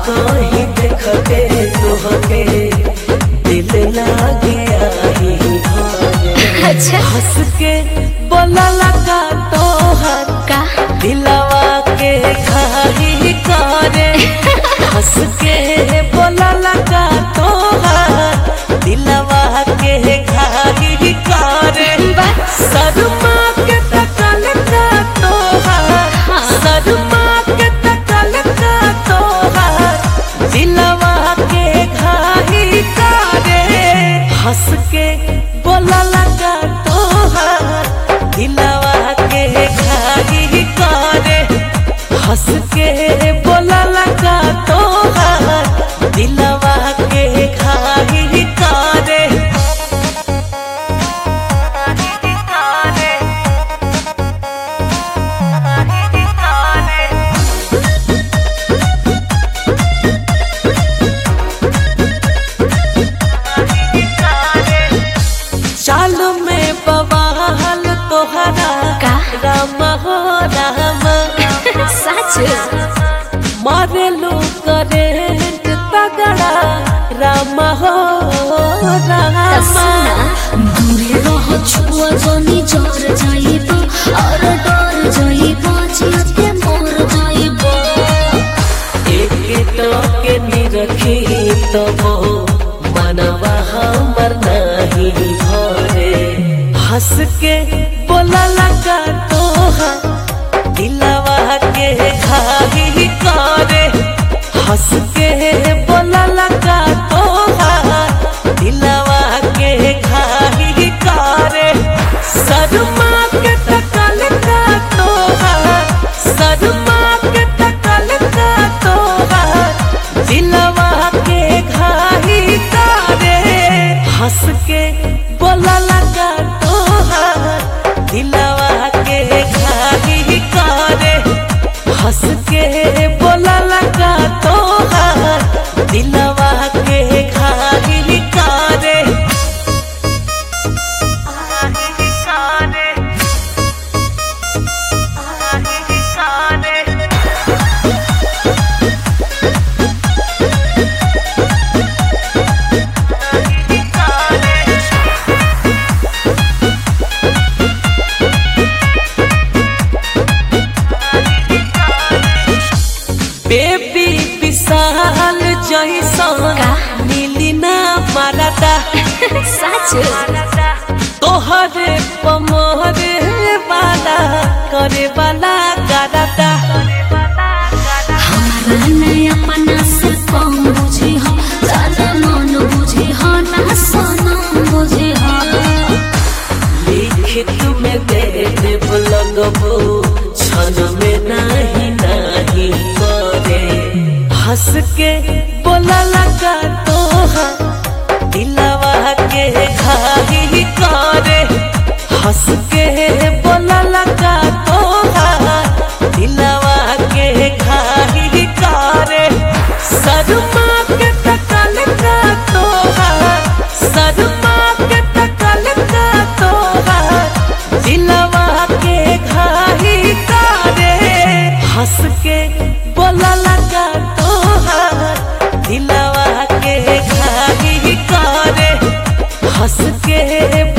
कहीं देखते तोहके दिल लागे आई घरे। अच्छा हंस के बोलला का तोहर का दिलवा के घाही करे। हंस के बोलला का तोहर दिलवा के घाही करे। शर्मा के तकल का तोहर शर्मा के तकल का तोहर दिलवा के घाही करे। हंस के बोलला का तोहर दिलवा के घाही करे। हंस के बोलला का तोहर दिलवा के घाही करे। चाल में बवाल तोहरा का राम हो राम। सच मारे लो करेंट तगड़ा राम हो राम। दूरे रह छुआ जनी जर जाइब और डर जाइब जियते मर जाइब। एक टके निरखी तबो मनवा हमर नहीं भरे। हंस के बोलला का तोहर दिलवा के घाही करे। हंस के बोलला का तोहर दिलवा के घाही करे। शर्मा के तकल का तोहर शर्मा के तकल का तोहर दिलवा के घाही करे। हंस के बोलला का तोहर दिलवा के घाही करे। हंस के बोलला का तोहर दिलवा के घाही करे। बेबी विशाल जैसन का? मिली ना मरदा। सच तोहरे पमरे वाला करे वाला करदा। हमारा नया अपना से कम बुझे हो ज्यादा मन बुझे हो ना सनम बुझे हो। लिखित में दे देव लगबो क्षण में नहीं नहीं करे। हंस के बोलला का तोहर दिलवा के घाही करे। हंस के बोलला का तोहर दिलवा के घाही करे। शर्मा के तकल का तोहर शर्मा के तकल का तोहर दिलवा के घाही करे। हंस के बोलला का तोहर दिलवा के घाही करे। हंस के